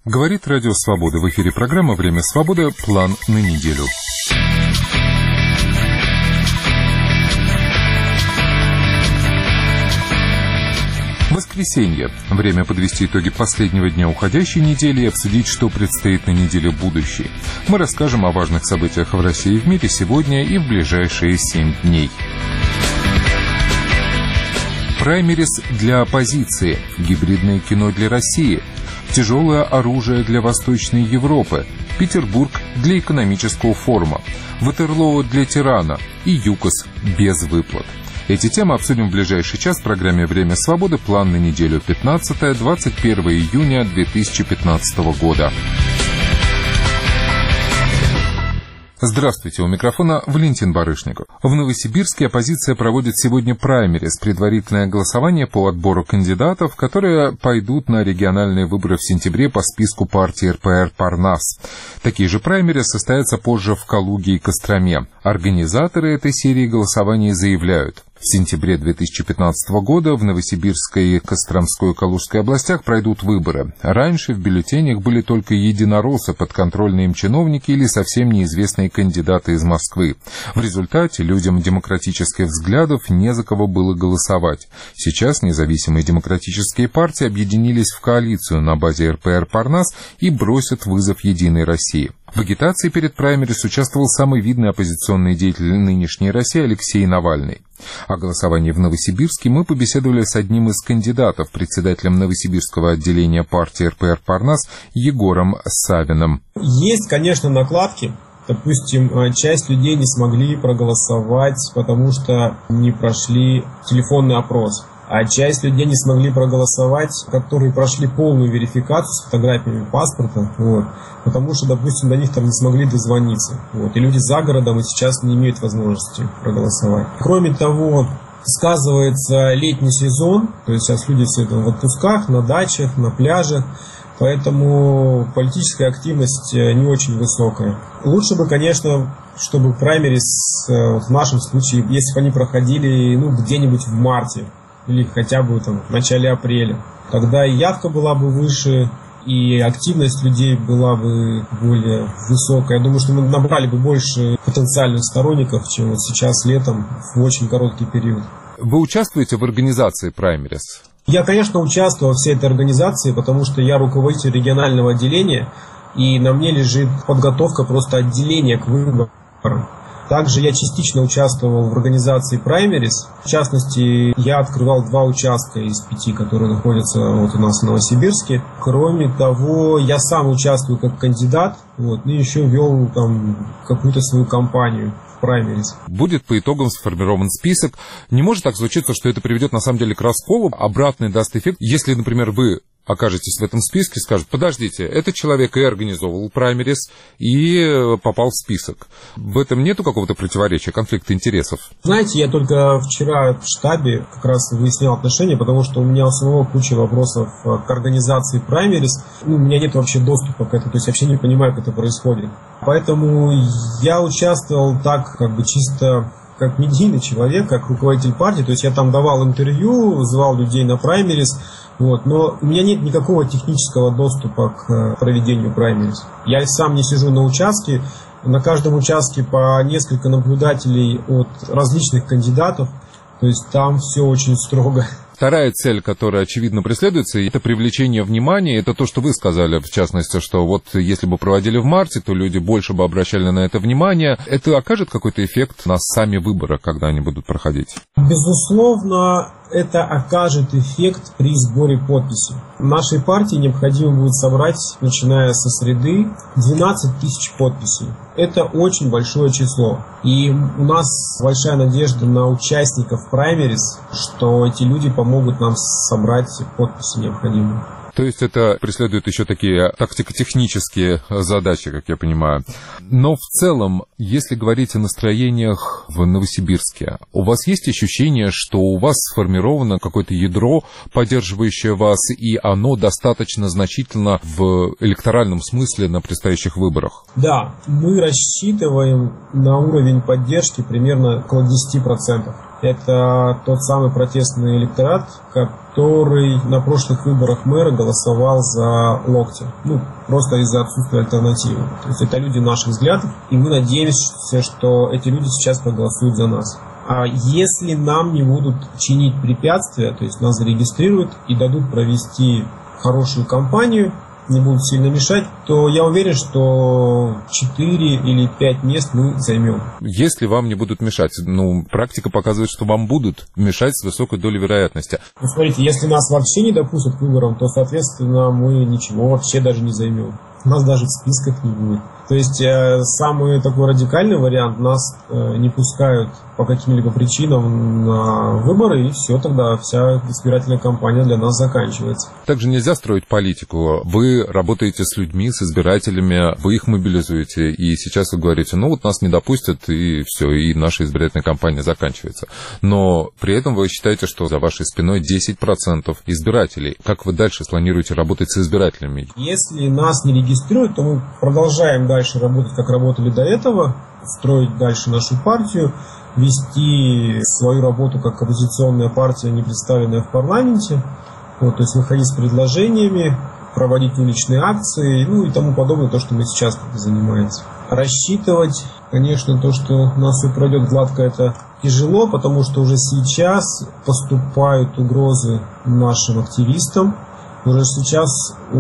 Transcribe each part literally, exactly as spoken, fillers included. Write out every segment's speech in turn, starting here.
Говорит Радио Свобода. В эфире программа «Время свободы. План на неделю». Воскресенье. Время подвести итоги последнего дня уходящей недели и обсудить, что предстоит на неделе будущей. Мы расскажем о важных событиях в России и в мире сегодня и в ближайшие семь дней. Праймерис для оппозиции, гибридное кино для России, тяжелое оружие для Восточной Европы, Петербург для экономического форума, Ватерлоо для тирана и ЮКОС без выплат. Эти темы обсудим в ближайший час в программе «Время свободы. План на неделю» пятнадцатое-двадцать первое июня две тысячи пятнадцатого года. Здравствуйте, у микрофона Валентин Барышников. В Новосибирске оппозиция проводит сегодня праймерис, предварительное голосование по отбору кандидатов, которые пойдут на региональные выборы в сентябре по списку партии эр пэ эр «Парнас». Такие же праймерис состоятся позже в Калуге и Костроме. Организаторы этой серии голосований заявляют: в сентябре две тысячи пятнадцатого года в Новосибирской, Костромской и Калужской областях пройдут выборы. Раньше в бюллетенях были только единороссы, подконтрольные им чиновники или совсем неизвестные кандидаты из Москвы. В результате людям демократических взглядов не за кого было голосовать. Сейчас независимые демократические партии объединились в коалицию на базе эр пэ эр «Парнас» и бросят вызов «Единой России». В агитации перед праймерис участвовал самый видный оппозиционный деятель нынешней России Алексей Навальный. О голосовании в Новосибирске мы побеседовали с одним из кандидатов, председателем Новосибирского отделения партии эр пэ эр «Парнас» Егором Савиным. Есть, конечно, накладки. Допустим, часть людей не смогли проголосовать, потому что не прошли телефонный опрос. А часть людей не смогли проголосовать, которые прошли полную верификацию с фотографиями паспорта, вот, потому что, допустим, до них там не смогли дозвониться. Вот, и люди за городом и сейчас не имеют возможности проголосовать. Кроме того, сказывается летний сезон, то есть сейчас люди все там в отпусках, на дачах, на пляже, поэтому политическая активность не очень высокая. Лучше бы, конечно, чтобы праймерис, вот в нашем случае, если бы они проходили ну, где-нибудь в марте, или хотя бы там, в начале апреля. Тогда и явка была бы выше, и активность людей была бы более высокая. Я думаю, что мы набрали бы больше потенциальных сторонников, чем вот сейчас летом в очень короткий период. Вы участвуете в организации праймерис? Я, конечно, участвую во всей этой организации, потому что я руководитель регионального отделения, и на мне лежит подготовка просто отделения к выборам. Также я частично участвовал в организации праймерис. В частности, я открывал два участка из пяти, которые находятся вот у нас в Новосибирске. Кроме того, я сам участвую как кандидат, вот, и еще вел там какую-то свою кампанию в праймерис. Будет по итогам сформирован список. Не может так случиться, что это приведет на самом деле к расколу. Обратный даст эффект. Если, например, вы окажетесь в этом списке, скажут: подождите, этот человек и организовывал праймерис, и попал в список. В этом нету какого-то противоречия, конфликта интересов? Знаете, я только вчера в штабе как раз выяснял отношения, потому что у меня у самого куча вопросов к организации праймерис. Ну, у меня нет вообще доступа к этому, то есть вообще не понимаю, как это происходит. Поэтому я участвовал так, как бы чисто как медийный человек, как руководитель партии, то есть я там давал интервью, звал людей на праймерис, вот, но у меня нет никакого технического доступа к проведению праймерис. Я сам не сижу на участке, на каждом участке по несколько наблюдателей от различных кандидатов, то есть там все очень строго. Вторая цель, которая, очевидно, преследуется, это привлечение внимания. Это то, что вы сказали, в частности, что вот если бы проводили в марте, то люди больше бы обращали на это внимание. Это окажет какой-то эффект на сами выборы, когда они будут проходить? Безусловно, это окажет эффект при сборе подписей. Нашей партии необходимо будет собрать, начиная со среды, двенадцать тысяч подписей. Это очень большое число. И у нас большая надежда на участников праймерис, что эти люди помогут нам собрать подписи необходимые. То есть это преследует еще такие тактико-технические задачи, как я понимаю. Но в целом, если говорить о настроениях в Новосибирске, у вас есть ощущение, что у вас сформировано какое-то ядро, поддерживающее вас, и оно достаточно значительно в электоральном смысле на предстоящих выборах? Да, мы рассчитываем на уровень поддержки примерно около десять процентов. Это тот самый протестный электорат, который на прошлых выборах мэра голосовал за Локтя. Ну, просто из-за отсутствия альтернативы. То есть это люди наших взглядов, и мы надеемся, что эти люди сейчас проголосуют за нас. А если нам не будут чинить препятствия, то есть нас зарегистрируют и дадут провести хорошую кампанию, не будут сильно мешать, то я уверен, что четыре или пять мест мы займем. Если вам не будут мешать, ну, практика показывает, что вам будут мешать с высокой долей вероятности. Ну, смотрите, если нас вообще не допустят к выборам, то, соответственно, мы ничего вообще даже не займем. Нас даже в списках не будет. То есть э, самый такой радикальный вариант, нас э, не пускают по каким-либо причинам на выборы, и все, тогда вся избирательная кампания для нас заканчивается. Также нельзя строить политику. Вы работаете с людьми, с избирателями, вы их мобилизуете, и сейчас вы говорите, ну вот нас не допустят, и все, и наша избирательная кампания заканчивается. Но при этом вы считаете, что за вашей спиной десять процентов избирателей. Как вы дальше планируете работать с избирателями? Если нас не регистрируют, то мы продолжаем дальше работать, как работали до этого, строить дальше нашу партию, вести свою работу как оппозиционная партия, не представленная в парламенте, вот, то есть выходить с предложениями, проводить уличные акции, ну и тому подобное, то, что мы сейчас занимаемся. Рассчитывать, конечно, то, что у нас все пройдет гладко, это тяжело, потому что уже сейчас поступают угрозы нашим активистам. Уже сейчас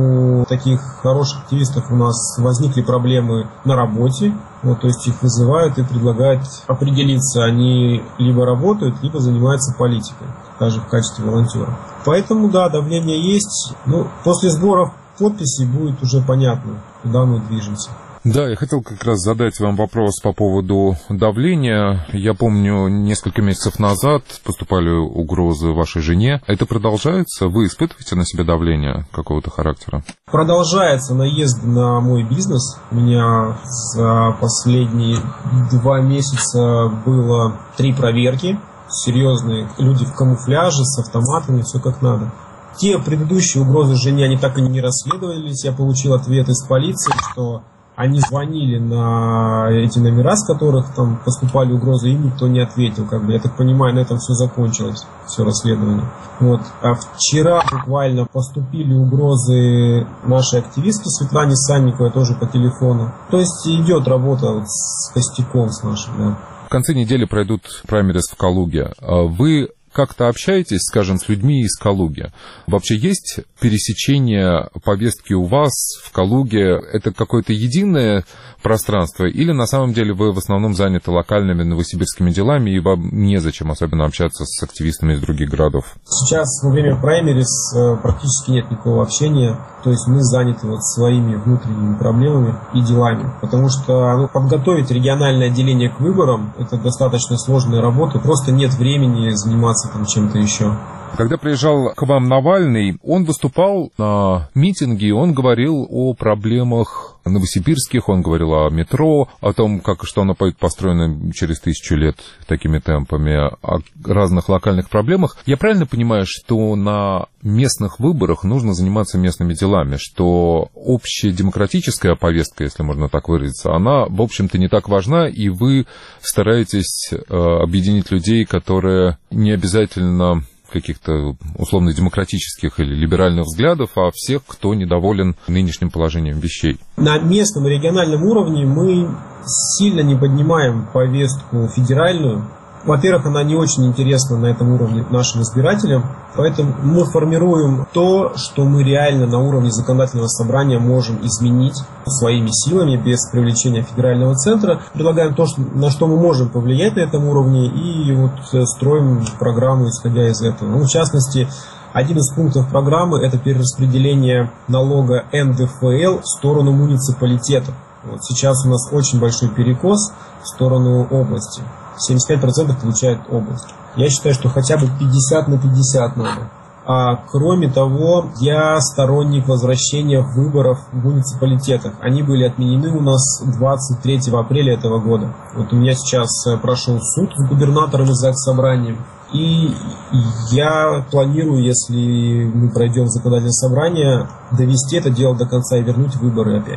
у таких хороших активистов у нас возникли проблемы на работе. Вот, то есть их вызывают и предлагают определиться, они либо работают, либо занимаются политикой, даже в качестве волонтера. Поэтому, да, давление есть. Ну, после сборов подписей будет уже понятно, куда мы движемся. Да, я хотел как раз задать вам вопрос по поводу давления. Я помню, несколько месяцев назад поступали угрозы вашей жене. Это продолжается? Вы испытываете на себе давление какого-то характера? Продолжается наезд на мой бизнес. У меня за последние два месяца было три проверки. Серьезные люди в камуфляже, с автоматами, все как надо. Те предыдущие угрозы жене, они так и не расследовались. Я получил ответ из полиции, что они звонили на эти номера, с которых там поступали угрозы, им никто не ответил. Как бы, я так понимаю, на этом все закончилось, все расследование. Вот. А вчера буквально поступили угрозы нашей активистки Светлане Санниковой, тоже по телефону. То есть идет работа вот с костяком с нашим. Да. В конце недели пройдут праймерис в Калуге. Вы как-то общаетесь, скажем, с людьми из Калуги? Вообще есть пересечение повестки у вас в Калуге? Это какое-то единое пространство? Или на самом деле вы в основном заняты локальными новосибирскими делами, и вам незачем особенно общаться с активистами из других городов? Сейчас во время праймерис практически нет никакого общения. То есть мы заняты вот своими внутренними проблемами и делами. Потому что ну, подготовить региональное отделение к выборам – это достаточно сложная работа. Просто нет времени заниматься там чем-то еще. Когда приезжал к вам Навальный, он выступал на митинге, он говорил о проблемах новосибирских, он говорил о метро, о том, как, что оно будет построено через тысячу лет такими темпами, о разных локальных проблемах. Я правильно понимаю, что на местных выборах нужно заниматься местными делами, что общая демократическая повестка, если можно так выразиться, она, в общем-то, не так важна, и вы стараетесь э, объединить людей, которые не обязательно каких-то условно-демократических или либеральных взглядов, а всех, кто недоволен нынешним положением вещей. На местном и региональном уровне мы сильно не поднимаем повестку федеральную. Во-первых, она не очень интересна на этом уровне нашим избирателям, поэтому мы формируем то, что мы реально на уровне законодательного собрания можем изменить своими силами, без привлечения федерального центра. Предлагаем то, на что мы можем повлиять на этом уровне, и вот строим программу, исходя из этого. Ну, в частности, один из пунктов программы – это перераспределение налога эн дэ эф эл в сторону муниципалитетов. Вот сейчас у нас очень большой перекос в сторону области. семьдесят пять процентов получает область. Я считаю, что хотя бы пятьдесят на пятьдесят надо. А кроме того, я сторонник возвращения выборов в муниципалитетах. Они были отменены у нас двадцать третьего апреля этого года. Вот у меня сейчас прошел суд с губернатором и заксобранием. И я планирую, если мы пройдем законодательное собрание, довести это дело до конца и вернуть выборы опять.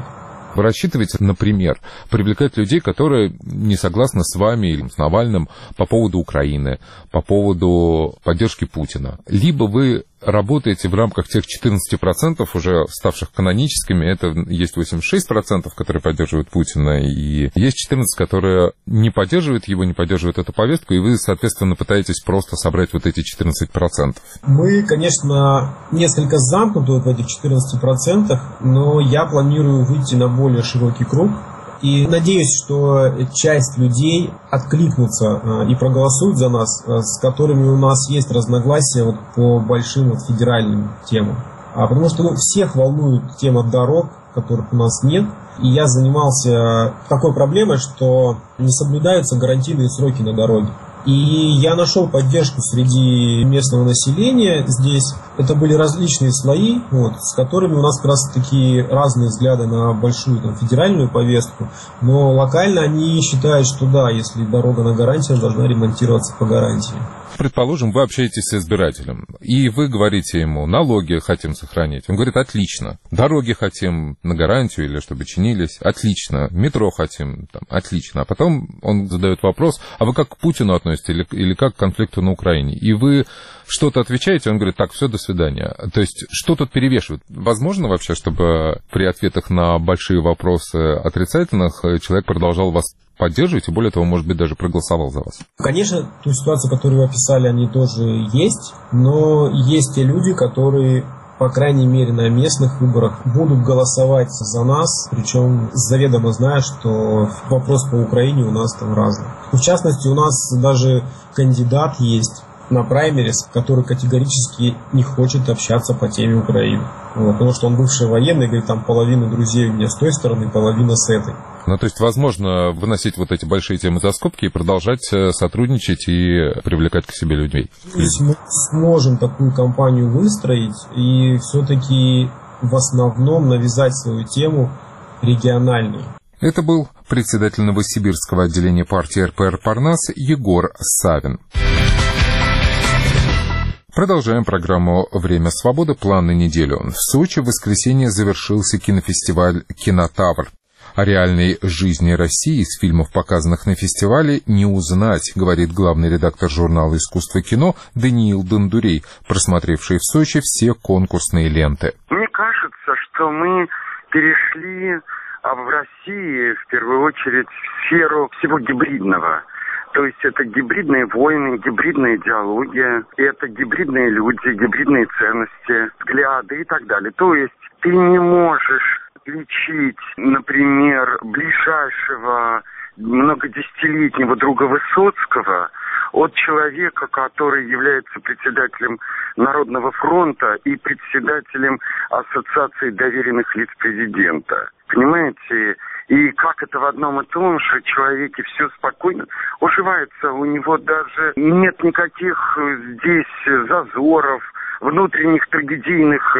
Вы рассчитываете, например, привлекать людей, которые не согласны с вами или с Навальным по поводу Украины, по поводу поддержки Путина? Либо вы работаете в рамках тех четырнадцати процентов, уже ставших каноническими, это есть восемьдесят шесть процентов, которые поддерживают Путина, и есть четырнадцать процентов, которые не поддерживают его, не поддерживают эту повестку, и вы, соответственно, пытаетесь просто собрать вот эти четырнадцать процентов. Мы, конечно, несколько замкнуты в этих четырнадцати процентах, но я планирую выйти на более широкий круг. И надеюсь, что часть людей откликнутся и проголосуют за нас, с которыми у нас есть разногласия вот по большим вот федеральным темам. А потому что ну, всех волнует тема дорог, которых у нас нет. И я занимался такой проблемой, что не соблюдаются гарантийные сроки на дороге. И я нашел поддержку среди местного населения здесь. Это были различные слои, вот, с которыми у нас как раз такие разные взгляды на большую там, федеральную повестку. Но локально они считают, что да, если дорога на гарантии, она должна ремонтироваться по гарантии. Предположим, вы общаетесь с избирателем, и вы говорите ему, налоги хотим сохранить. Он говорит, отлично. Дороги хотим на гарантию или чтобы чинились. Отлично. Метро хотим. Там, отлично. А потом он задает вопрос, а вы как к Путину относитесь или, или как к конфликту на Украине? И вы что-то отвечаете, он говорит, так, все, до свидания. То есть, что тут перевешивает? Возможно вообще, чтобы при ответах на большие вопросы отрицательных человек продолжал вас поддерживать, и более того, может быть, даже проголосовал за вас? Конечно, ту ситуацию, которую вы описали, они тоже есть, но есть те люди, которые, по крайней мере, на местных выборах будут голосовать за нас, причем заведомо зная, что вопрос по Украине у нас там разный. В частности, у нас даже кандидат есть на праймерис, который категорически не хочет общаться по теме Украины. Вот, потому что он бывший военный, говорит, там половина друзей у меня с той стороны, половина с этой. Ну, то есть, возможно, выносить вот эти большие темы за скобки и продолжать сотрудничать и привлекать к себе людей. То есть мы сможем такую кампанию выстроить и все-таки в основном навязать свою тему региональную. Это был председатель Новосибирского отделения партии эр пэ эр «Парнас» Егор Савин. Продолжаем программу «Время свободы. План на неделю». В Сочи в воскресенье завершился кинофестиваль «Кинотавр». О реальной жизни России из фильмов, показанных на фестивале, не узнать, говорит главный редактор журнала «Искусство кино» Даниил Дондурей, просмотревший в Сочи все конкурсные ленты. Мне кажется, что мы перешли в России, в первую очередь, в сферу всего гибридного. То есть это гибридные войны, гибридная идеология, это гибридные люди, гибридные ценности, взгляды и так далее. То есть ты не можешь отличить, например, ближайшего многодесятилетнего друга Высоцкого от человека, который является председателем Народного фронта и председателем Ассоциации доверенных лиц президента. Понимаете? И как это в одном и том же человеке все спокойно уживается, у него даже нет никаких здесь зазоров, внутренних трагедийных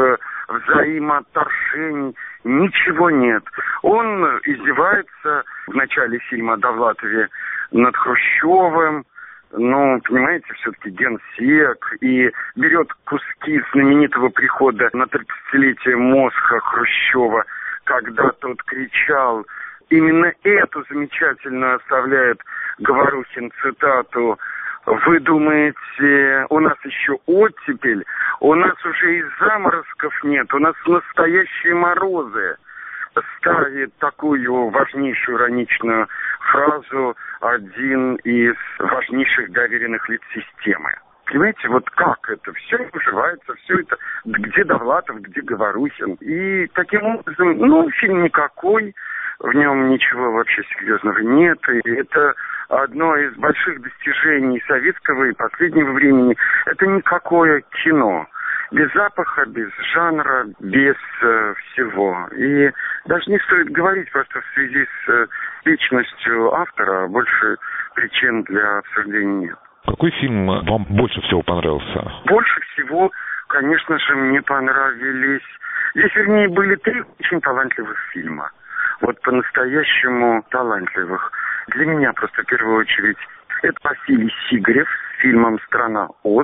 взаимоотторжений, ничего нет. Он издевается в начале фильма о Довлатове над Хрущевым, ну, понимаете, все-таки генсек, и берет куски знаменитого прихода на тридцатилетие Мосха Хрущева, когда тот кричал. Именно эту замечательно оставляет Говорухин цитату: «Вы думаете, у нас еще оттепель? У нас уже и заморозков нет, у нас настоящие морозы». Ставит такую важнейшую ироничную фразу один из важнейших доверенных лиц системы. Понимаете, вот как это? Все уживается, все это, где Довлатов, где Говорухин. И таким образом, ну, фильм никакой, в нем ничего вообще серьезного нет. И это одно из больших достижений советского и последнего времени. Это никакое кино. Без запаха, без жанра, без э, всего. И даже не стоит говорить просто в связи с э, личностью автора, больше причин для обсуждения нет. Какой фильм вам больше всего понравился? Больше всего, конечно же, мне понравились... Здесь, вернее, были три очень талантливых фильма. Вот по-настоящему талантливых. Для меня просто в первую очередь это Василий Сигарев с фильмом «Страна Оз».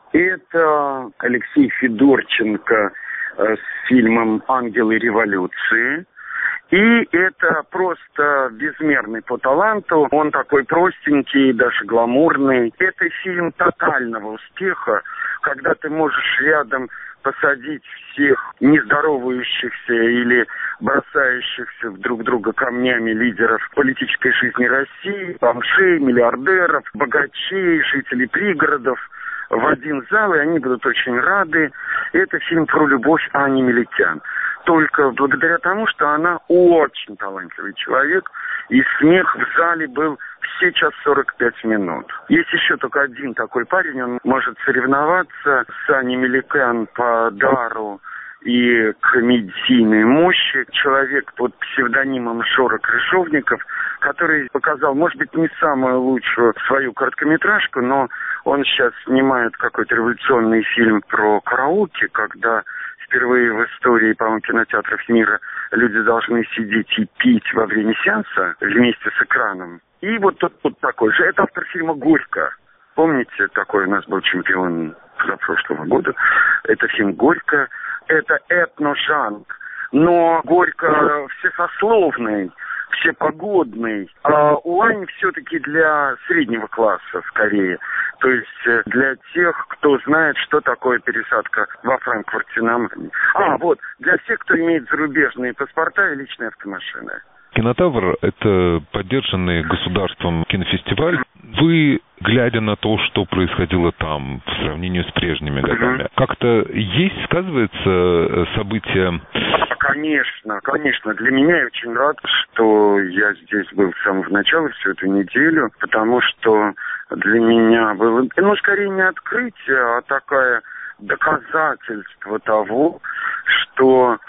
Это Алексей Федорченко с фильмом «Ангелы революции». И это просто безмерный по таланту. Он такой простенький, даже гламурный. Это фильм тотального успеха, когда ты можешь рядом посадить всех нездоровающихся или бросающихся друг друга камнями лидеров политической жизни России, бомжей, миллиардеров, богачей, жителей пригородов в один зал, и они будут очень рады. Это фильм про любовь Ани Меликян. Только благодаря тому, что она очень талантливый человек, и смех в зале был все час сорок пять минут. Есть еще только один такой парень, он может соревноваться с Аней Меликян по дару и комедийной мощи. Человек под псевдонимом Жора Крыжовников, который показал, может быть, не самую лучшую свою короткометражку, но он сейчас снимает какой-то революционный фильм про караоке, когда впервые в истории, по-моему, кинотеатров мира люди должны сидеть и пить во время сеанса вместе с экраном. И вот тот вот такой же. Это автор фильма «Горько». Помните, такой у нас был чемпион позапрошлого года? Это фильм «Горько». Это этно-жанр. Но Горько всесословный, всепогодный. А у Ани все-таки для среднего класса скорее. То есть для тех, кто знает, что такое пересадка во Франкфурте на Майне. А, вот, для всех, кто имеет зарубежные паспорта и личные автомашины. «Кинотавр» — это поддержанный государством кинофестиваль. Вы, глядя на то, что происходило там в сравнении с прежними годами, mm-hmm. как-то есть, сказывается события? Конечно, конечно. Для меня я очень рад, что я здесь был с самого начала всю эту неделю, потому что для меня было, ну, скорее не открытие, а такое доказательство того, что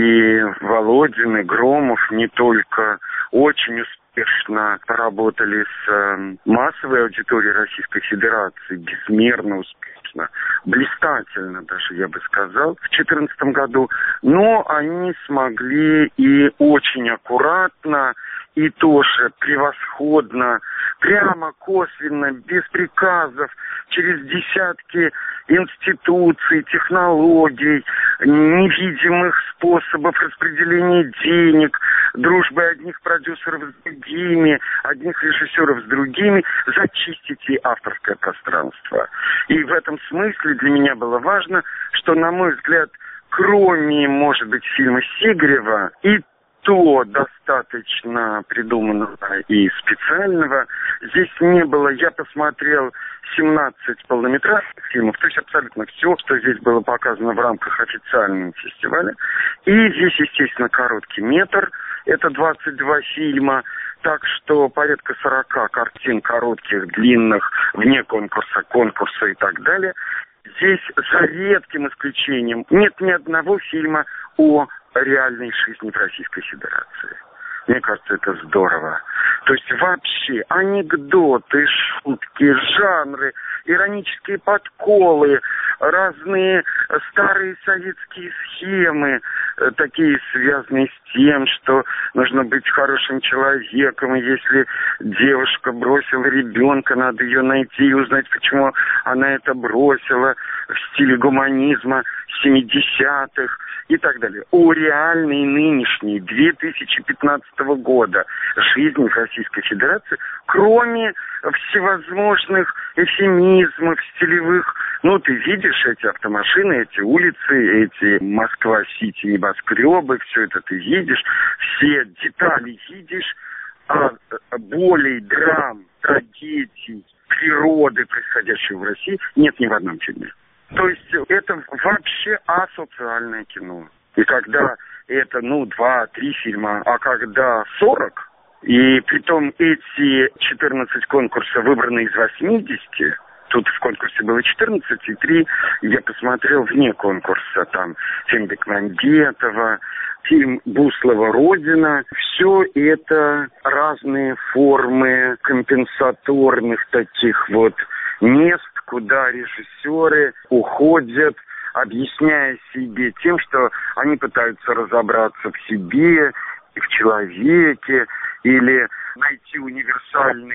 и Володин, и Громов не только очень успешно поработали с массовой аудиторией Российской Федерации, безмерно успешно, блистательно даже, я бы сказал, в две тысячи четырнадцатом году, но они смогли и очень аккуратно, и тоже превосходно, прямо, косвенно, без приказов, через десятки институций, технологий, невидимых способов распределения денег, дружбы одних продюсеров с другими, одних режиссеров с другими, зачистить и авторское пространство. И в этом смысле для меня было важно, что, на мой взгляд, кроме, может быть, фильма Сигарева, и то достаточно придуманного и специального здесь не было. Я посмотрел семнадцать полнометражных фильмов, то есть абсолютно все, что здесь было показано в рамках официального фестиваля. И здесь, естественно, короткий метр, это двадцать два фильма, так что порядка сорока картин коротких, длинных, вне конкурса, конкурса и так далее. Здесь, за редким исключением, нет ни одного фильма о реальной жизни в Российской Федерации. Мне кажется, это здорово. То есть вообще анекдоты, шутки, жанры, иронические подколы, разные старые советские схемы, такие связанные с тем, что нужно быть хорошим человеком, и если девушка бросила ребенка, надо ее найти и узнать, почему она это бросила, в стиле гуманизма семидесятых и так далее. О реальной нынешней две тысячи пятнадцатого года жизни в Российской Федерации, кроме всевозможных эфемизмов, стилевых. Ну, ты видишь эти автомашины, эти улицы, эти Москва-Сити, небоскребы, все это ты видишь, все детали видишь, а болей, драм, трагедий, природы, происходящей в России, нет ни в одном фильме. То есть это вообще асоциальное кино. И когда это, ну, два-три фильма, а когда сорок, и притом эти четырнадцать конкурсов выбраны из восьмидесяти, тут в конкурсе было четырнадцать, и три я посмотрел вне конкурса, там фильм Бекмамбетова, фильм Буслова «Родина». Все это разные формы компенсаторных таких вот мест, куда режиссеры уходят, объясняя себе тем, что они пытаются разобраться в себе и в человеке, или найти универсальные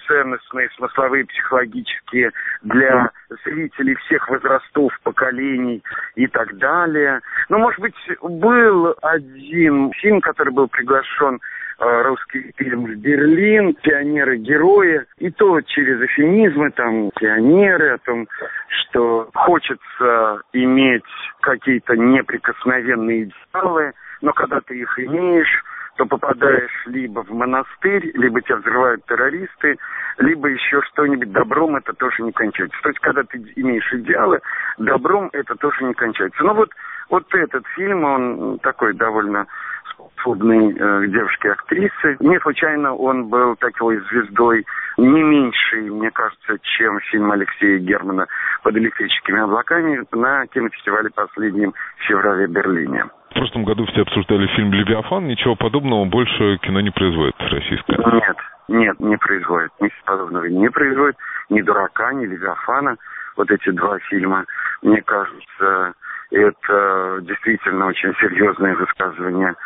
ценностные, смысловые, психологические для зрителей всех возрастов, поколений и так далее. Ну, может быть, был один фильм, который был приглашен, русский фильм в Берлин, «Пионеры-герои», и то через эвфемизмы, там, пионеры, о том, что хочется иметь какие-то неприкосновенные идеалы, но когда ты их имеешь, то попадаешь либо в монастырь, либо тебя взрывают террористы, либо еще что-нибудь. Добром это тоже не кончается. То есть, когда ты имеешь идеалы, добром это тоже не кончается. Но вот, вот этот фильм, он такой довольно способной э, девушки-актрисы. Не случайно он был такой звездой не меньшей, мне кажется, чем фильм Алексея Германа «Под электрическими облаками» на кинофестивале последнем в феврале в Берлине. В прошлом году все обсуждали фильм «Левиафан». Ничего подобного больше кино не производит российское. Нет, нет, не производит. Ничего подобного не производит. Ни «Дурака», ни «Левиафана». Вот эти два фильма, мне кажется, это действительно очень серьезное высказывание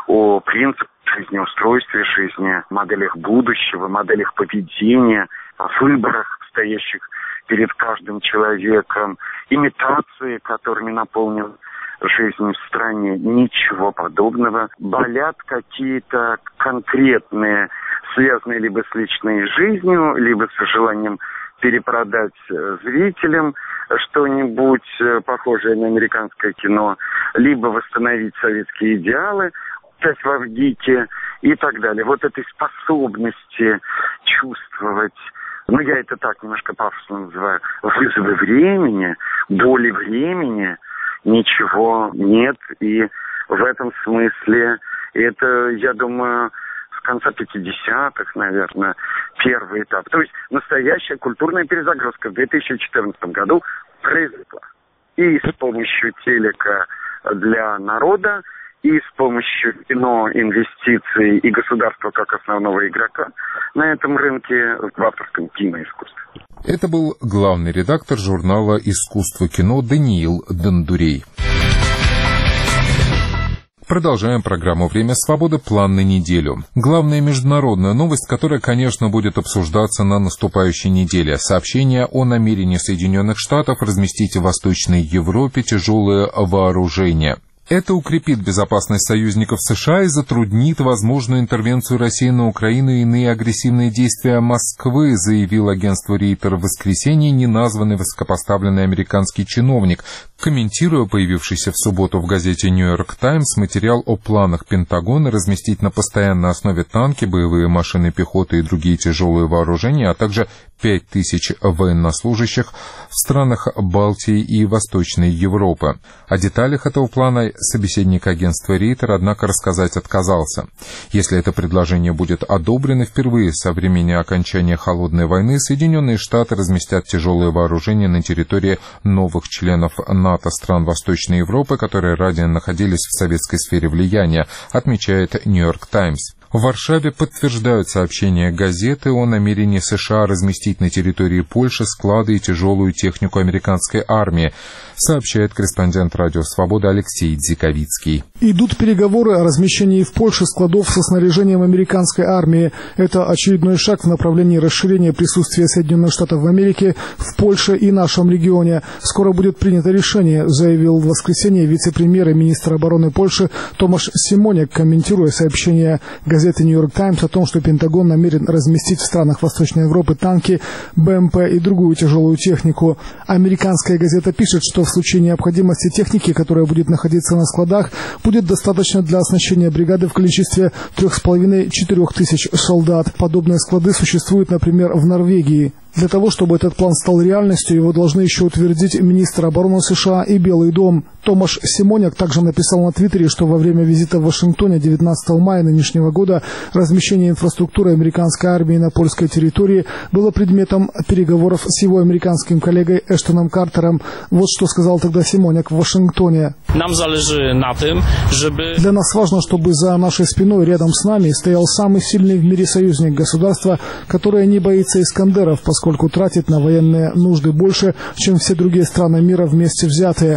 о принципах жизнеустройстве жизни, моделях будущего, моделях поведения, о выборах, стоящих перед каждым человеком, имитации, которыми наполнен жизнь в стране. Ничего подобного. Болят какие-то конкретные, связанные либо с личной жизнью, либо с желанием перепродать зрителям что-нибудь похожее на американское кино, либо восстановить советские идеалы, часть в Авгике и так далее. Вот этой способности чувствовать, ну я это так немножко пафосно называю, вызовы времени, боли времени, ничего нет. И в этом смысле это, я думаю, с конца пятидесятых, наверное, первый этап. То есть настоящая культурная перезагрузка в две тысячи четырнадцатом году произошла. И с помощью телека для народа, и с помощью кино, инвестиций и государства как основного игрока на этом рынке в авторском киноискусстве. Это был главный редактор журнала «Искусство кино» Даниил Дондурей. Продолжаем программу «Время свободы. План на неделю». Главная международная новость, которая, конечно, будет обсуждаться на наступающей неделе. Сообщение о намерении Соединенных Штатов разместить в Восточной Европе тяжелое вооружение. Это укрепит безопасность союзников США и затруднит возможную интервенцию России на Украину и иные агрессивные действия Москвы, заявил агентству Рейтер в воскресенье неназванный высокопоставленный американский чиновник, комментируя появившийся в субботу в газете «Нью-Йорк Таймс» материал о планах Пентагона разместить на постоянной основе танки, боевые машины пехоты и другие тяжелые вооружения, а также пять тысяч военнослужащих в странах Балтии и Восточной Европы. О деталях этого плана собеседник агентства Рейтер, однако, рассказать отказался. Если это предложение будет одобрено впервые со времени окончания Холодной войны, Соединенные Штаты разместят тяжелые вооружения на территории новых членов НАТО стран Восточной Европы, которые ранее находились в советской сфере влияния, отмечает «Нью-Йорк Таймс». В Варшаве подтверждают сообщения газеты о намерении США разместить на территории Польши склады и тяжелую технику американской армии, сообщает корреспондент «Радио Свобода» Алексей Дзиковицкий. Идут переговоры о размещении в Польше складов со снаряжением американской армии. Это очередной шаг в направлении расширения присутствия Соединенных Штатов в Америке в Польше и нашем регионе. Скоро будет принято решение, заявил в воскресенье вице-премьер и министр обороны Польши Томаш Симоняк, комментируя сообщение газеты «Нью-Йорк Таймс» о том, что Пентагон намерен разместить в странах Восточной Европы танки, БМП и другую тяжелую технику. Американская газета пишет, что в случае необходимости техники, которая будет находиться на складах, будет достаточно для оснащения бригады в количестве трех с половиной-четырех тысяч солдат. Подобные склады существуют, например, в Норвегии. Для того, чтобы этот план стал реальностью, его должны еще утвердить министр обороны США и Белый дом. Томаш Симоняк также написал на Твиттере, что во время визита в Вашингтоне девятнадцатого мая нынешнего года размещение инфраструктуры американской армии на польской территории было предметом переговоров с его американским коллегой Эштоном Картером. Вот что сказал тогда Симоняк в Вашингтоне. Нам залежит на том, чтобы... Для нас важно, чтобы за нашей спиной рядом с нами стоял самый сильный в мире союзник государства, которое не боится Искандеров, поскольку поскольку тратит на военные нужды больше, чем все другие страны мира вместе взятые.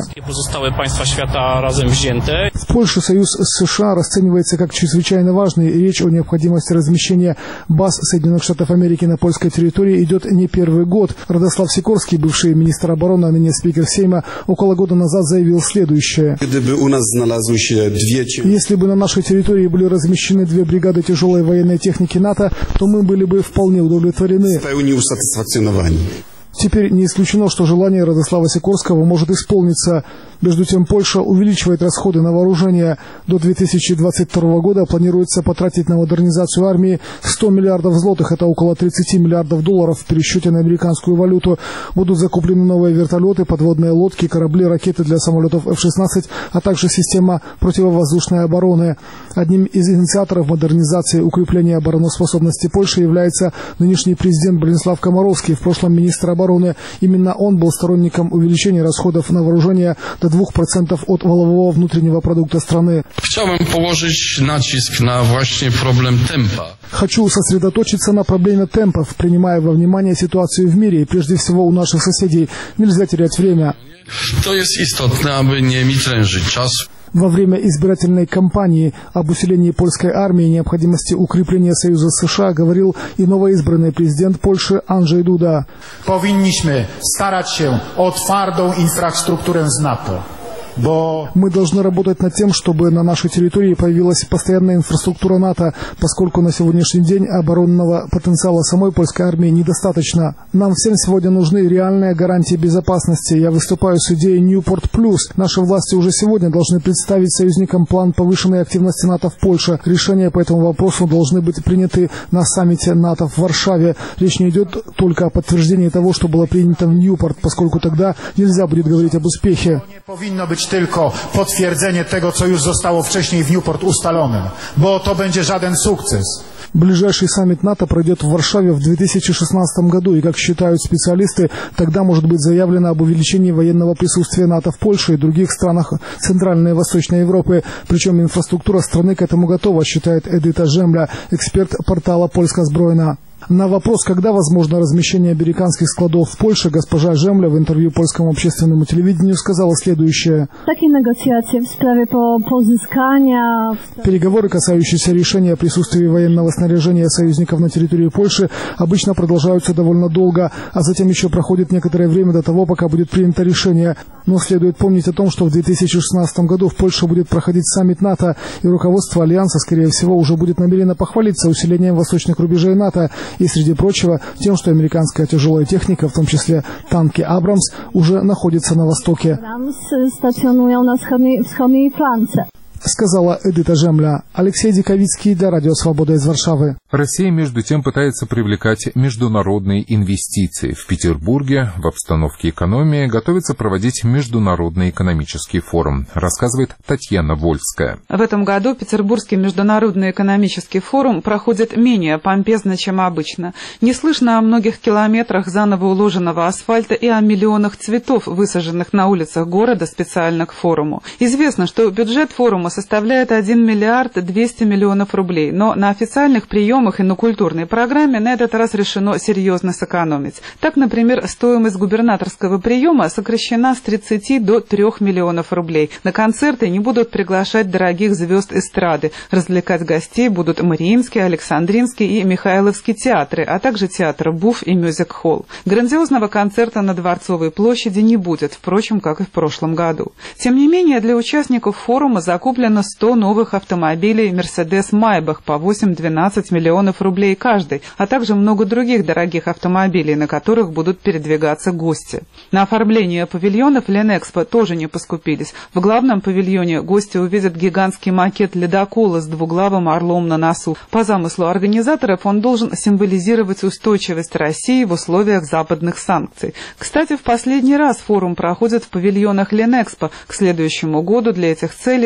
В Польше союз с США расценивается как чрезвычайно важный, и речь о необходимости размещения баз Соединенных Штатов Америки на польской территории идет не первый год. Радослав Сикорский, бывший министр обороны, а ныне спикер Сейма, около года назад заявил следующее. Если бы на нашей территории были размещены две бригады тяжелой военной техники НАТО, то мы были бы вполне удовлетворены. Теперь не исключено, что желание Радослава Сикорского может исполниться. Между тем, Польша увеличивает расходы на вооружение. До две тысячи двадцать второго года планируется потратить на модернизацию армии сто миллиардов злотых, это около тридцать миллиардов долларов в пересчете на американскую валюту. Будут закуплены новые вертолеты, подводные лодки, корабли, ракеты для самолетов эф шестнадцать, а также система противовоздушной обороны. Одним из инициаторов модернизации и укрепления обороноспособности Польши является нынешний президент Бронислав Комаровский, в прошлом министр обороны. Именно он был сторонником увеличения расходов на вооружение до двух процентов от валового внутреннего продукта страны. Хочу сосредоточиться на проблеме темпов, принимая во внимание ситуацию в мире и прежде всего у наших соседей. Нельзя терять время. Во время избирательной кампании об усилении польской армии и необходимости укрепления союза с США говорил и новоизбранный президент Польши Andrzej Duda. Powinniśmy starać się o twardą infrastrukturę z NATO. Мы должны работать над тем, чтобы на нашей территории появилась постоянная инфраструктура НАТО, поскольку на сегодняшний день оборонного потенциала самой польской армии недостаточно. Нам всем сегодня нужны реальные гарантии безопасности. Я выступаю с идеей Newport Plus. Наши власти уже сегодня должны представить союзникам план повышенной активности НАТО в Польше. Решения по этому вопросу должны быть приняты на саммите НАТО в Варшаве. Речь не идет только о подтверждении того, что было принято в Ньюпорт, поскольку тогда нельзя будет говорить об успехе. Tylko potwierdzenie tego, co już zostało wcześniej w Newport ustalonym, bo to będzie żaden sukces. Ближайший саммит НАТО пройдет в Варшаве в две тысячи шестнадцатом году, и, как считают специалисты, тогда может быть заявлено об увеличении военного присутствия НАТО в Польше и других странах Центральной и Восточной Европы. Причем инфраструктура страны к этому готова, считает Эдита Жемля, эксперт портала «Польска Збройна». На вопрос, когда возможно размещение американских складов в Польше, госпожа Жемля в интервью польскому общественному телевидению сказала следующее. Переговоры, касающиеся решения о присутствии военного снаряжения союзников на территории Польши, обычно продолжаются довольно долго, а затем еще проходит некоторое время до того, пока будет принято решение. Но следует помнить о том, что в две тысячи шестнадцатом году в Польше будет проходить саммит НАТО, и руководство Альянса, скорее всего, уже будет намерено похвалиться усилением восточных рубежей НАТО, и, среди прочего, тем, что американская тяжелая техника, в том числе танки «Абрамс», уже находится на востоке. Сказала Эдита Жемля. Алексей Диковицкий для Радио Свобода из Варшавы. Россия, между тем, пытается привлекать международные инвестиции. В Петербурге в обстановке экономии готовится проводить Международный экономический форум, рассказывает Татьяна Вольская. В этом году Петербургский международный экономический форум проходит менее помпезно, чем обычно. Не слышно о многих километрах заново уложенного асфальта и о миллионах цветов, высаженных на улицах города специально к форуму. Известно, что бюджет форума составляет один миллиард двести миллионов рублей, но на официальных приемах и на культурной программе на этот раз решено серьезно сэкономить. Так, например, стоимость губернаторского приема сокращена с тридцати до трёх миллионов рублей. На концерты не будут приглашать дорогих звезд эстрады. Развлекать гостей будут Мариинский, Александринский и Михайловский театры, а также театр Буф и Мюзик-холл. Грандиозного концерта на Дворцовой площади не будет, впрочем, как и в прошлом году. Тем не менее, для участников форума закуплено сто новых автомобилей Mercedes-Maybach по восемь-двенадцать миллионов рублей каждый, а также много других дорогих автомобилей, на которых будут передвигаться гости. На оформление павильонов Ленэкспо тоже не поскупились. В главном павильоне гости увидят гигантский макет ледокола с двуглавым орлом на носу. По замыслу организаторов он должен символизировать устойчивость России в условиях западных санкций. Кстати, в последний раз форум проходит в павильонах Ленэкспо. К следующему году для этих целей должен быть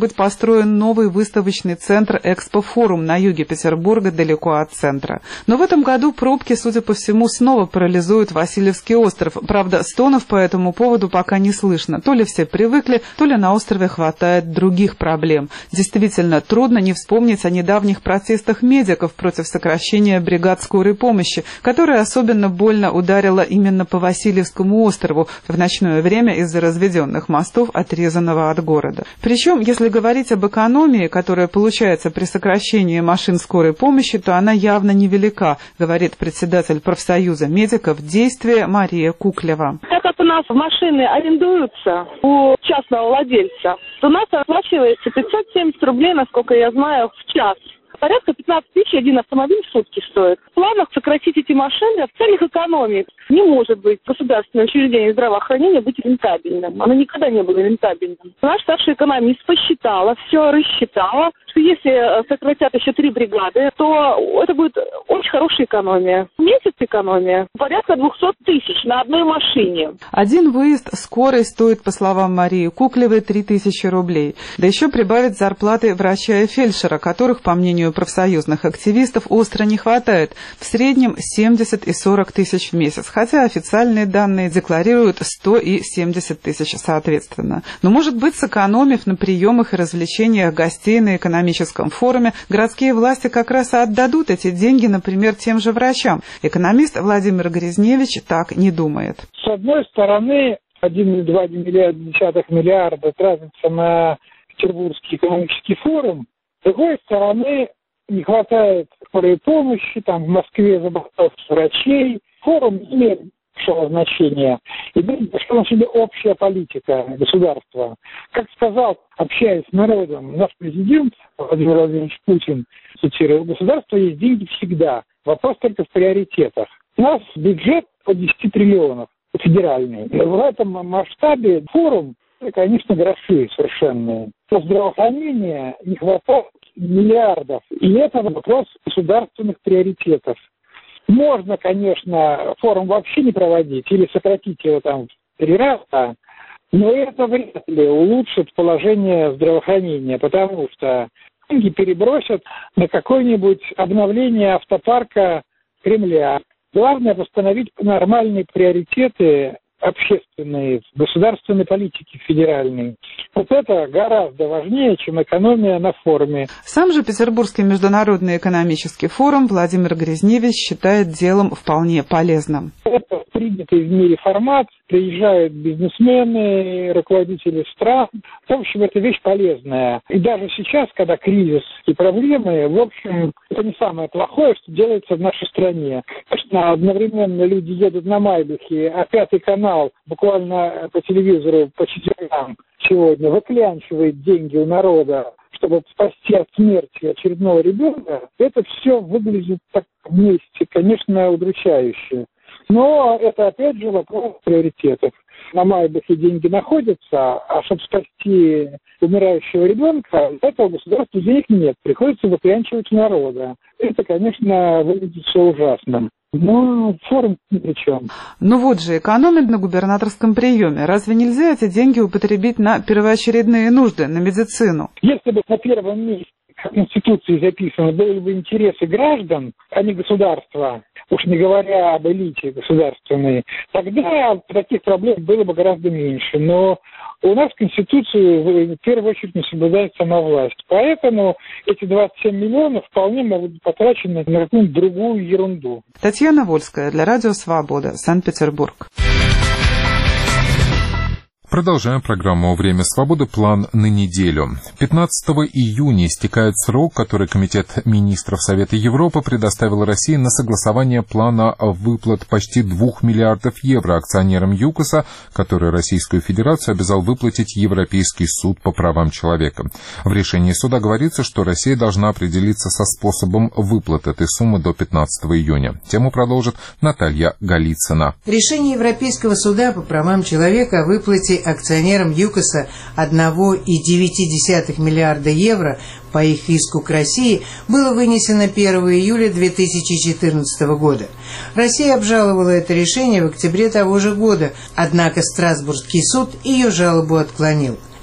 быть построен новый выставочный центр «Экспофорум» на юге Петербурга, далеко от центра. Но в этом году пробки, судя по всему, снова парализуют Васильевский остров. Правда, стонов по этому поводу пока не слышно. То ли все привыкли, то ли на острове хватает других проблем. Действительно, трудно не вспомнить о недавних протестах медиков против сокращения бригад скорой помощи, которая особенно больно ударила именно по Васильевскому острову в ночное время из-за разведенных мостов, отрезанного от города. Причем, если говорить об экономии, которая получается при сокращении машин скорой помощи, то она явно невелика, говорит председатель профсоюза медиков «Действие» Мария Куклева. Так как у нас машины арендуются у частного владельца, то у нас оплачивается пятьсот семьдесят рублей, насколько я знаю, в час. Порядка пятнадцать тысяч один автомобиль в сутки стоит. В планах сократить эти машины в целях экономии. Не может быть государственное учреждение здравоохранения быть рентабельным. Оно никогда не было рентабельным. Наш старший экономист посчитала, все рассчитала, что если сократят еще три бригады, то это будет очень хорошая экономия. Месяц экономия. Порядка двухсот тысяч на одной машине. Один выезд скорой стоит, по словам Марии Куклевой, три тысячи рублей. Да еще прибавить зарплаты врача и фельдшера, которых, по мнению профсоюзных активистов, остро не хватает. В среднем семьдесят и сорок тысяч в месяц, хотя официальные данные декларируют сто и семьдесят тысяч соответственно. Но, может быть, сэкономив на приемах и развлечениях гостей на экономическом форуме, городские власти как раз и отдадут эти деньги, например, тем же врачам. Экономист Владимир Гризневич так не думает. С одной стороны, один целых два десятых миллиарда тратится на Петербургский экономический форум. С другой стороны, не хватает скорой помощи, там в Москве забастовки врачей. Форум имеет большого значения. И что на себе общая политика государства. Как сказал, общаясь с народом, наш президент Владимир Владимирович Путин, цитирую, государство есть деньги всегда. Вопрос только в приоритетах. У нас бюджет по десять триллионов федеральный. В этом масштабе форум, конечно, гроши совершенные. По здравоохранению не хватает миллиардов. И это вопрос государственных приоритетов. Можно, конечно, форум вообще не проводить или сократить его там в три раза, но это вряд ли улучшит положение здравоохранения, потому что деньги перебросят на какое-нибудь обновление автопарка Кремля. Главное восстановить нормальные приоритеты общественные, государственной политики федеральной. Вот это гораздо важнее, чем экономия на форуме. Сам же Петербургский международный экономический форум Владимир Гризневич считает делом вполне полезным. Это принятый в мире формат. Приезжают бизнесмены, руководители стран. В общем, это вещь полезная. И даже сейчас, когда кризис и проблемы, в общем, это не самое плохое, что делается в нашей стране. Конечно, одновременно люди едут на Майбахе, а Пятый канал буквально по телевизору по четвергам сегодня выклянчивает деньги у народа, чтобы спасти от смерти очередного ребенка. Это все выглядит так вместе, конечно, удручающе. Но это, опять же, вопрос приоритетов. На Майбахе деньги находятся, а чтобы спасти умирающего ребенка, этого государства денег нет. Приходится выклянчивать у народа. Это, конечно, выглядит все ужасно. Но форум ни при чем. Ну вот же, экономят на губернаторском приеме. Разве нельзя эти деньги употребить на первоочередные нужды, на медицину? Если бы на первом месте, как в Конституции записано, были бы интересы граждан, а не государства, уж не говоря об элите государственной, тогда таких проблем было бы гораздо меньше. Но у нас в Конституции в первую очередь не соблюдает сама власть. Поэтому эти двадцать семь миллионов вполне могут быть потрачены на какую-нибудь другую ерунду. Татьяна Вольская для Радио Свобода, Санкт-Петербург. Продолжаем программу «Время свободы. План на неделю». пятнадцатого июня истекает срок, который Комитет министров Совета Европы предоставил России на согласование плана выплат почти двух миллиардов евро акционерам ЮКОСа, который Российскую Федерацию обязал выплатить Европейский суд по правам человека. В решении суда говорится, что Россия должна определиться со способом выплаты этой суммы до пятнадцатого июня. Тему продолжит Наталья Голицына. Решение Европейского суда по правам человека о выплате акционерам ЮКОСа один целых девять десятых миллиарда евро по их иску к России было вынесено первого июля две тысячи четырнадцатого года. Россия обжаловала это решение в октябре того же года, однако Страсбургский суд ее жалобу отклонил.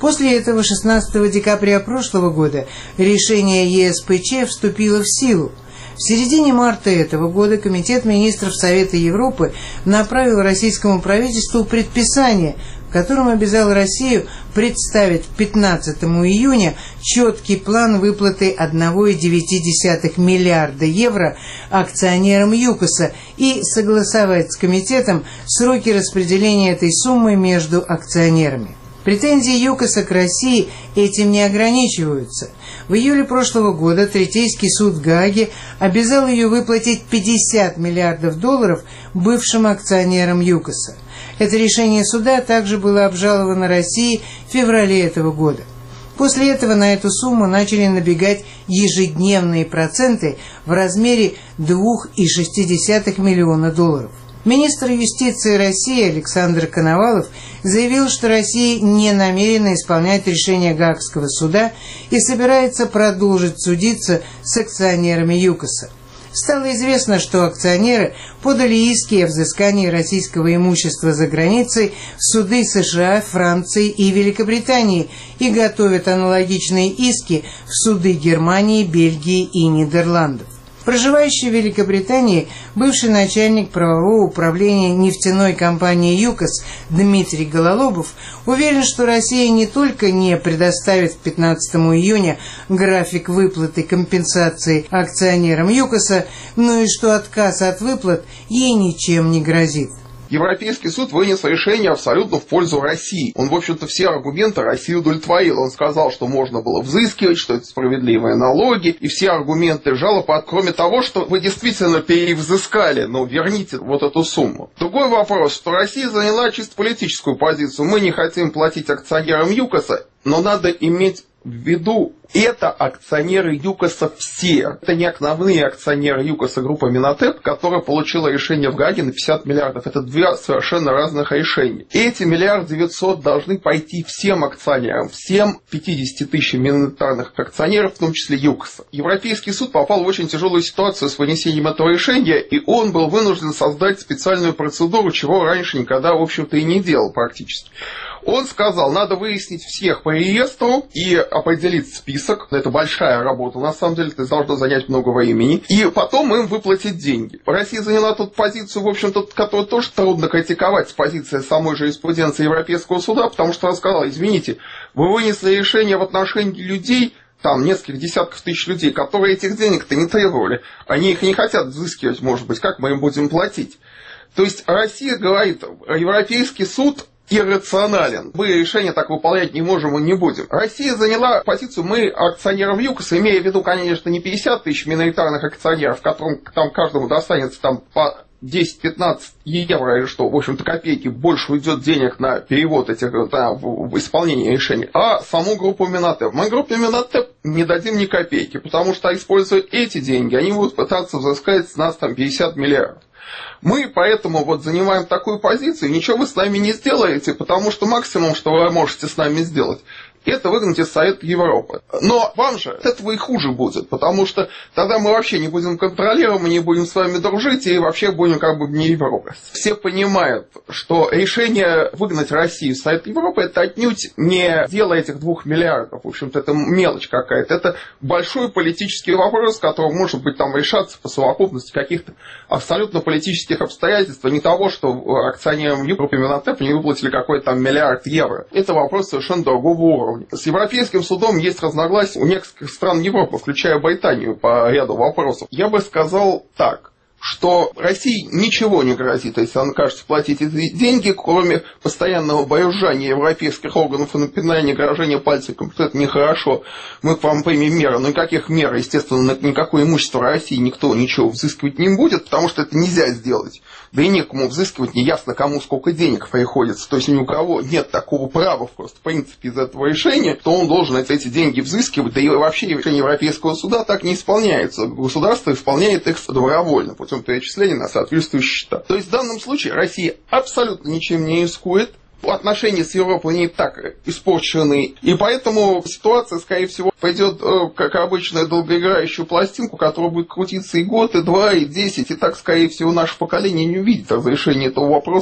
После этого шестнадцатого декабря прошлого года решение Е С П Ч вступило в силу. В середине марта этого года Комитет министров Совета Европы направил российскому правительству предписание, в котором обязал Россию представить к пятнадцатому июня четкий план выплаты одна целая девять десятых миллиарда евро акционерам ЮКОСа и согласовать с комитетом сроки распределения этой суммы между акционерами. Претензии ЮКОСа к России этим не ограничиваются. В июле прошлого года Третейский суд в Гааге обязал ее выплатить пятьдесят миллиардов долларов бывшим акционерам ЮКОСа. Это решение суда также было обжаловано Россией в феврале этого года. После этого на эту сумму начали набегать ежедневные проценты в размере два целых шесть десятых миллиона долларов. Министр юстиции России Александр Коновалов заявил, что Россия не намерена исполнять решение Гаагского суда и собирается продолжить судиться с акционерами ЮКОСа. Стало известно, что акционеры подали иски о взыскании российского имущества за границей в суды США, Франции и Великобритании и готовят аналогичные иски в суды Германии, Бельгии и Нидерландов. Проживающий в Великобритании бывший начальник правового управления нефтяной компании ЮКОС Дмитрий Гололобов уверен, что Россия не только не предоставит к пятнадцатому июня график выплаты компенсации акционерам ЮКОСа, но и что отказ от выплат ей ничем не грозит. Европейский суд вынес решение абсолютно в пользу России. Он, в общем-то, все аргументы России удовлетворил. Он сказал, что можно было взыскивать, что это справедливые налоги, и все аргументы жалоб, кроме того, что вы действительно перевзыскали, но верните вот эту сумму. Другой вопрос, что Россия заняла чисто политическую позицию. Мы не хотим платить акционерам ЮКОСа, но надо иметь в виду, это акционеры ЮКОСа все. Это не основные акционеры ЮКОСа группа Минотеп, которая получила решение в Гааге на пятьдесят миллиардов. Это две совершенно разных решения. Эти миллиард девятьсот должны пойти всем акционерам, всем пятидесяти тысячам миноритарных акционеров, в том числе ЮКОСа. Европейский суд попал в очень тяжелую ситуацию с вынесением этого решения, и он был вынужден создать специальную процедуру, чего раньше никогда, в общем-то, и не делал практически. Он сказал, надо выяснить всех по реестру и определить список. Это большая работа, на самом деле, это должно занять много времени. И потом им выплатить деньги. Россия заняла тут позицию, в общем-то, которую тоже трудно критиковать с позиции самой юриспруденции Европейского суда, потому что она сказала, извините, вы вынесли решение в отношении людей, там нескольких десятков тысяч людей, которые этих денег-то не требовали. Они их не хотят взыскивать, может быть, как мы им будем платить. То есть Россия говорит, Европейский суд иррационален. Мы решение так выполнять не можем и не будем. Россия заняла позицию, мы акционеров ЮКОСа, имея в виду, конечно, не пятьдесят тысяч миноритарных акционеров, которым там каждому достанется там по десять-пятнадцать евро или что, в общем-то, копейки, больше уйдет денег на перевод этих, да, в, в исполнение решений, а саму группу Минотеп. Мы группе Минотеп не дадим ни копейки, потому что, используя эти деньги, они будут пытаться взыскать с нас там пятьдесят миллиардов. Мы поэтому вот занимаем такую позицию, ничего вы с нами не сделаете, потому что максимум, что вы можете с нами сделать, это выгнать из Совета Европы. Но вам же от этого и хуже будет, потому что тогда мы вообще не будем контролировать, мы не будем с вами дружить и вообще будем как бы вне Европы. Все понимают, что решение выгнать Россию из Совета Европы это отнюдь не дело этих двух миллиардов. В общем-то, это мелочь какая-то. Это большой политический вопрос, который может быть там решаться по совокупности каких-то абсолютно политических обстоятельств, а не того, что акционерам группы Минотеп не выплатили какой-то там миллиард евро. Это вопрос совершенно другого уровня. С Европейским судом есть разногласия у нескольких стран Европы, включая Британию, по ряду вопросов. Я бы сказал так, что России ничего не грозит, если она кажется платить эти деньги, кроме постоянного боюжания европейских органов и напоминания грожения пальцем, что это нехорошо, мы к вам примем меры. Но никаких мер, естественно, никакое имущество России никто ничего взыскивать не будет, потому что это нельзя сделать. Да и некому взыскивать, неясно кому сколько денег приходится. То есть ни у кого нет такого права просто в принципе из этого решения, то он должен эти деньги взыскивать. Да и вообще решение Европейского суда так не исполняется. Государство исполняет их добровольно путем перечисления на соответствующие счета. То есть в данном случае Россия абсолютно ничем не рискует. Отношения с Европой не так испорчены, и поэтому ситуация, скорее всего, пойдет, как обычно, долгоиграющую пластинку, которая будет крутиться и год, и два, и десять, и так, скорее всего, наше поколение не увидит разрешения этого вопроса.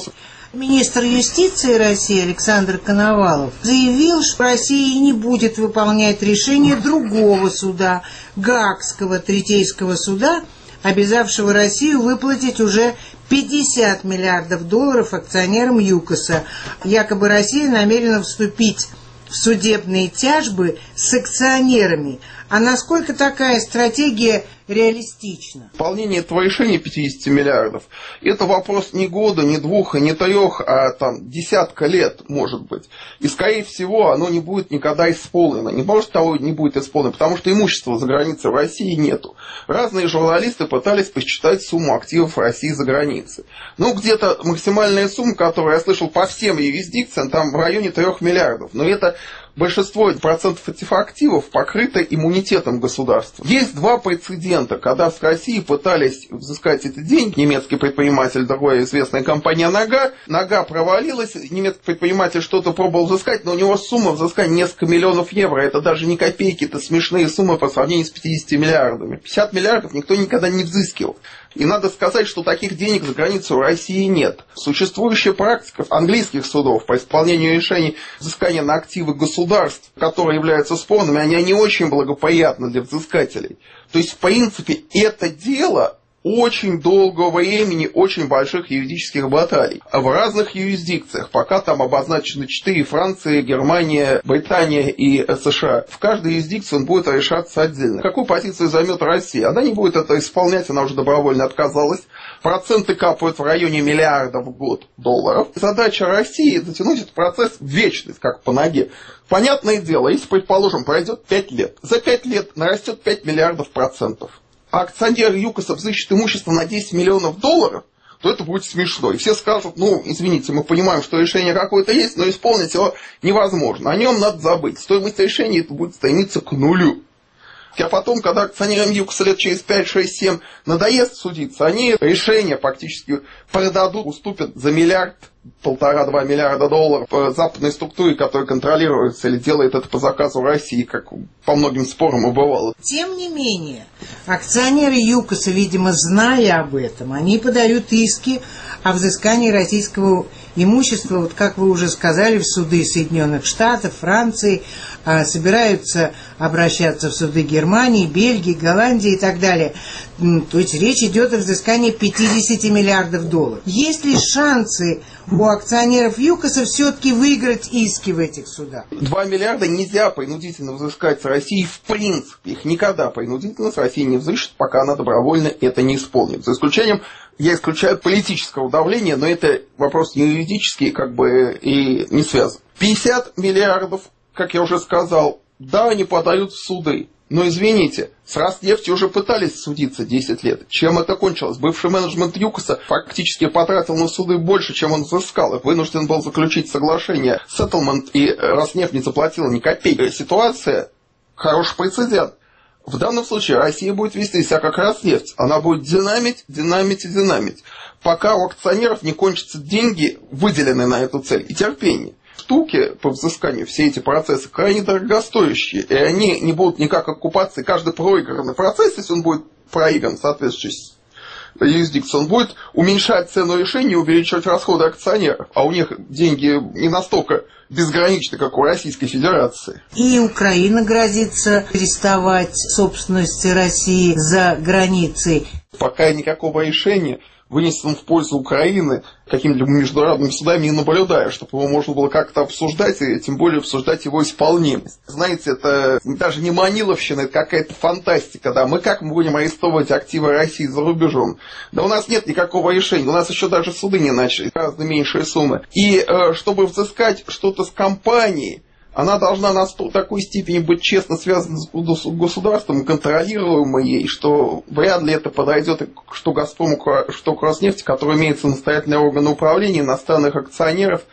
Министр юстиции России Александр Коновалов заявил, что Россия не будет выполнять решение другого суда, Гаагского Третейского суда, обязавшего Россию выплатить уже пятьдесят миллиардов долларов акционерам ЮКОСа. Якобы Россия намерена вступить в судебные тяжбы с акционерами. А насколько такая стратегия реалистична? Выполнение этого решения пятьдесят миллиардов – это вопрос не года, не двух, и не трех, а там десятка лет, может быть. И, скорее всего, оно не будет никогда исполнено. Не может того не будет исполнено, потому что имущества за границей в России нету. Разные журналисты пытались посчитать сумму активов России за границей. Ну, где-то максимальная сумма, которую я слышал по всем юрисдикциям, там в районе трех миллиардов. Но это большинство процентов этих активов покрыто иммунитетом государства. Есть два прецедента, когда с России пытались взыскать эти деньги. Немецкий предприниматель, другая известная компания «Нога». «Нога» провалилась, немецкий предприниматель что-то пробовал взыскать, но у него сумма взыскания несколько миллионов евро. Это даже не копейки, это смешные суммы по сравнению с пятьюдесятью миллиардами. пятьдесят миллиардов никто никогда не взыскивал. И надо сказать, что таких денег за границей у России нет. Существующая практика английских судов по исполнению решений взыскания на активы государств, которые являются спорными, они не очень благоприятны для взыскателей. То есть, в принципе, это дело очень долгого времени, очень больших юридических баталий. А в разных юрисдикциях, пока там обозначены четыре: Франция, Германия, Британия и США, в каждой юрисдикции он будет решаться отдельно. Какую позицию займет Россия? Она не будет это исполнять, она уже добровольно отказалась. Проценты капают в районе миллиарда в год долларов. Задача России затянуть этот процесс в вечность, как по ноге. Понятное дело, если, предположим, пройдет пять лет, за пять лет нарастет пять миллиардов процентов. А акционер ЮКОСа взыщет имущество на десять миллионов долларов, то это будет смешно. И все скажут: ну, извините, мы понимаем, что решение какое-то есть, но исполнить его невозможно. О нем надо забыть. Стоимость решения это будет стремиться к нулю. А потом, когда акционерам ЮКОСа лет через пять, шесть, семь надоест судиться, они решение фактически продадут, уступят за миллиард, полтора-два миллиарда долларов западной структуре, которая контролируется или делает это по заказу России, как по многим спорам и бывало. Тем не менее, акционеры ЮКОСа, видимо, зная об этом, они подают иски о взыскании российского имущества, вот как вы уже сказали, в суды Соединенных Штатов, Франции, собираются обращаться в суды Германии, Бельгии, Голландии и так далее. То есть речь идет о взыскании пятьдесят миллиардов долларов. Есть ли шансы у акционеров ЮКОСа все-таки выиграть иски в этих судах? Два миллиарда нельзя принудительно взыскать с России в принципе. Их никогда принудительно с Россией не взыщут, пока она добровольно это не исполнит. За исключением, я исключаю политического давления, но это вопрос не юридический, как бы, и не связан. пятьдесят миллиардов, как я уже сказал, да, они подают в суды. Но извините, с Роснефтью уже пытались судиться десять лет. Чем это кончилось? Бывший менеджмент ЮКОСа фактически потратил на суды больше, чем он взыскал. И вынужден был заключить соглашение, сеттlemент, и Роснефть не заплатила ни копейки. Ситуация хороший прецедент. В данном случае Россия будет вести себя как Роснефть. Она будет динамить, динамить и динамить. Пока у акционеров не кончатся деньги, выделенные на эту цель, и терпение. Штуки по взысканию, все эти процессы крайне дорогостоящие, и они не будут никак оккупаться. Каждый проигранный процесс, если он будет проигран в соответствии с юрисдикцией, он будет уменьшать цену решения и увеличивать расходы акционеров. А у них деньги не настолько безграничны, как у Российской Федерации. И Украина грозится арестовать собственность России за границей. Пока никакого решения, вынесенным в пользу Украины, какими-либо международными судами не наблюдаю, чтобы его можно было как-то обсуждать, и тем более обсуждать его исполнимость. Знаете, это даже не маниловщина, это какая-то фантастика, да, мы как мы будем арестовывать активы России за рубежом? Да у нас нет никакого решения, у нас еще даже суды не начали, гораздо меньшие суммы. И э, чтобы взыскать что-то с компанией, она должна на такой степени быть честно связана с государством, контролируемой ей, что вряд ли это подойдет что Газпрому, что к Роснефти, который имеет самостоятельные органы управления, иностранных акционеров,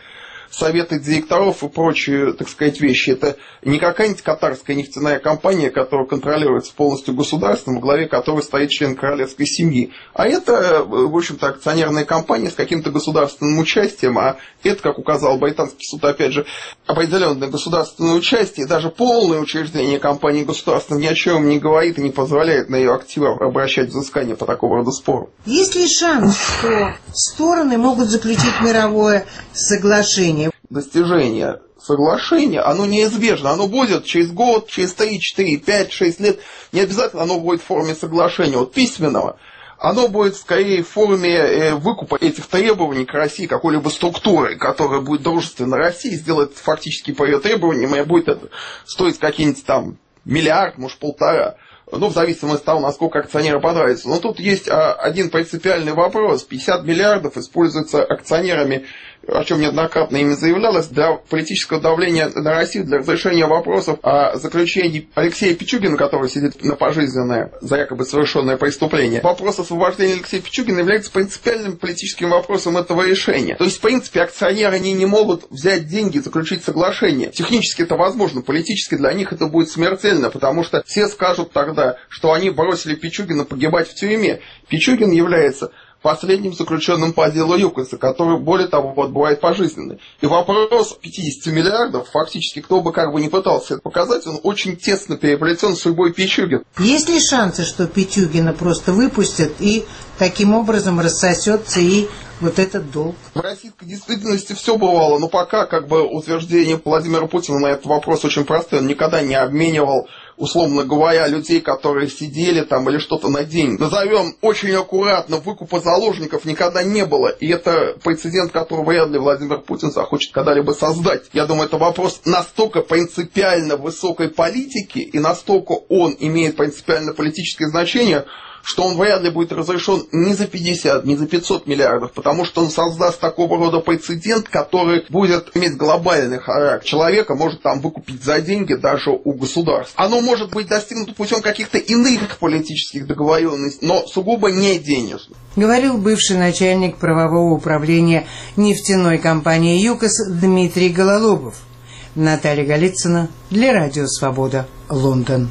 советы директоров и прочие, так сказать, вещи. Это не какая-нибудь катарская нефтяная компания, которая контролируется полностью государством, во главе которой стоит член королевской семьи. А это, в общем-то, акционерная компания с каким-то государственным участием, а это, как указал британский суд, опять же, определенное государственное участие, даже полное учреждение компании государственной ни о чем не говорит и не позволяет на ее активы обращать взыскание по такого рода спору. Есть ли шанс, что стороны могут заключить мировое соглашение? Достижение соглашения, оно неизбежно, оно будет через год, через три, четыре, пять, шесть лет, не обязательно оно будет в форме соглашения, вот письменного, оно будет скорее в форме выкупа этих требований к России какой-либо структуры, которая будет дружественна России, сделает фактически по ее требованиям, и будет это стоить какие-нибудь там миллиард, может полтора. Ну, в зависимости от того, насколько акционеру понравится. Но тут есть а, один принципиальный вопрос. пятьдесят миллиардов используются акционерами, о чем неоднократно ими заявлялось, для политического давления на Россию, для разрешения вопросов о заключении Алексея Пичугина, который сидит на пожизненное за якобы совершенное преступление. Вопрос освобождения Алексея Пичугина является принципиальным политическим вопросом этого решения. То есть, в принципе, акционеры они не могут взять деньги и заключить соглашение. Технически это возможно, политически для них это будет смертельно, потому что все скажут тогда, что они бросили Пичугина погибать в тюрьме. Пичугин является последним заключенным по делу ЮКОСа, который, более того, отбывает пожизненно. И вопрос пятьдесят миллиардов, фактически, кто бы как бы не пытался это показать, он очень тесно переплетен с судьбой Пичугина. Есть ли шансы, что Пичугина просто выпустят и таким образом рассосется и вот этот долг? В российской действительности все бывало, но пока как бы утверждение Владимира Путина на этот вопрос очень простой. Он никогда не обменивал, условно говоря, людей, которые сидели там или что-то на деньги. Назовем очень аккуратно, выкупа заложников никогда не было. И это прецедент, который вряд ли Владимир Путин захочет когда-либо создать. Я думаю, это вопрос настолько принципиально высокой политики и настолько он имеет принципиально политическое значение, что он вряд ли будет разрешен ни за пятьдесят, ни за пятьсот миллиардов, потому что он создаст такого рода прецедент, который будет иметь глобальный характер. Человека может там выкупить за деньги даже у государств. Оно может быть достигнуто путем каких-то иных политических договоренностей, но сугубо не денежных. Говорил бывший начальник правового управления нефтяной компании ЮКОС Дмитрий Гололобов. Наталья Голицына для Радио Свобода, Лондон.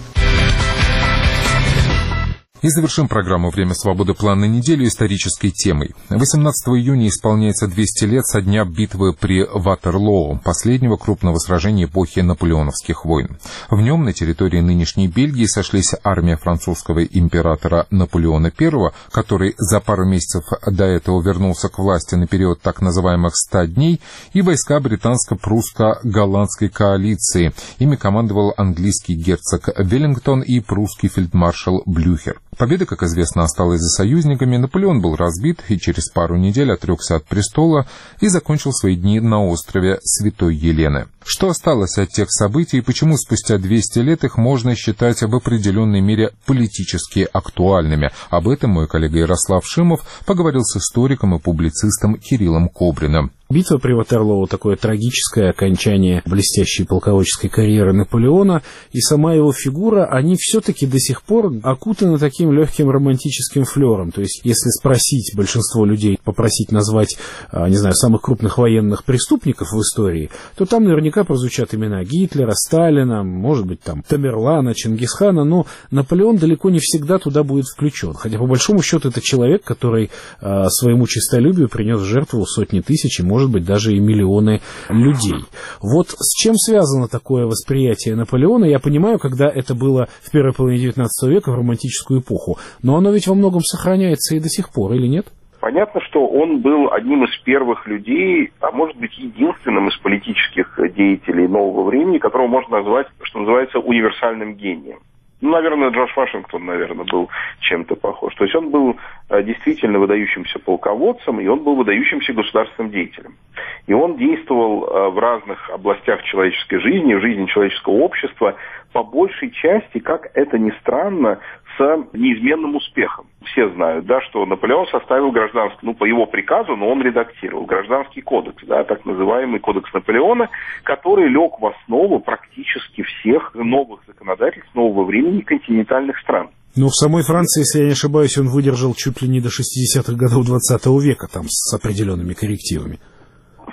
И завершим программу «Время свободы. План на неделю» исторической темой. восемнадцатого июня исполняется двести лет со дня битвы при Ватерлоо, последнего крупного сражения эпохи наполеоновских войн. В нем на территории нынешней Бельгии сошлись армия французского императора Наполеона I, который за пару месяцев до этого вернулся к власти на период так называемых ста дней, и войска британско-прусско-голландской коалиции. Ими командовал английский герцог Веллингтон и прусский фельдмаршал Блюхер. Победа, как известно, осталась за союзниками, Наполеон был разбит и через пару недель отрекся от престола и закончил свои дни на острове Святой Елены. Что осталось от тех событий и почему спустя двести лет их можно считать в определенной мере политически актуальными? Об этом мой коллега Ярослав Шимов поговорил с историком и публицистом Кириллом Кобриным. Битва при Ватерлоо — такое трагическое окончание блестящей полководческой карьеры Наполеона, и сама его фигура, они все-таки до сих пор окутаны таким легким романтическим флером. То есть, если спросить большинство людей, попросить назвать, не знаю, самых крупных военных преступников в истории, то там наверняка прозвучат имена Гитлера, Сталина, может быть, там Тамерлана, Чингисхана, но Наполеон далеко не всегда туда будет включен. Хотя, по большому счету, это человек, который э, своему честолюбию принес в жертву сотни тысяч, и, может быть, даже и миллионы людей. Вот с чем связано такое восприятие Наполеона, я понимаю, когда это было в первой половине девятнадцатого века, в романтическую эпоху, но оно ведь во многом сохраняется и до сих пор, или нет? Понятно, что он был одним из первых людей, а может быть единственным из политических деятелей нового времени, которого можно назвать, что называется, универсальным гением. Ну, наверное, Джордж Вашингтон, наверное, был чем-то похож. То есть он был действительно выдающимся полководцем, и он был выдающимся государственным деятелем. И он действовал в разных областях человеческой жизни, в жизни человеческого общества, по большей части, как это ни странно, с неизменным успехом. Все знают, да, что Наполеон составил гражданский, ну, по его приказу, но он редактировал гражданский кодекс, да, так называемый кодекс Наполеона, который лег в основу практически всех новых законодательств нового времени континентальных стран. Но в самой Франции, если я не ошибаюсь, он выдержал чуть ли не до шестидесятых годов двадцатого века, там, с определенными коррективами. Совершенно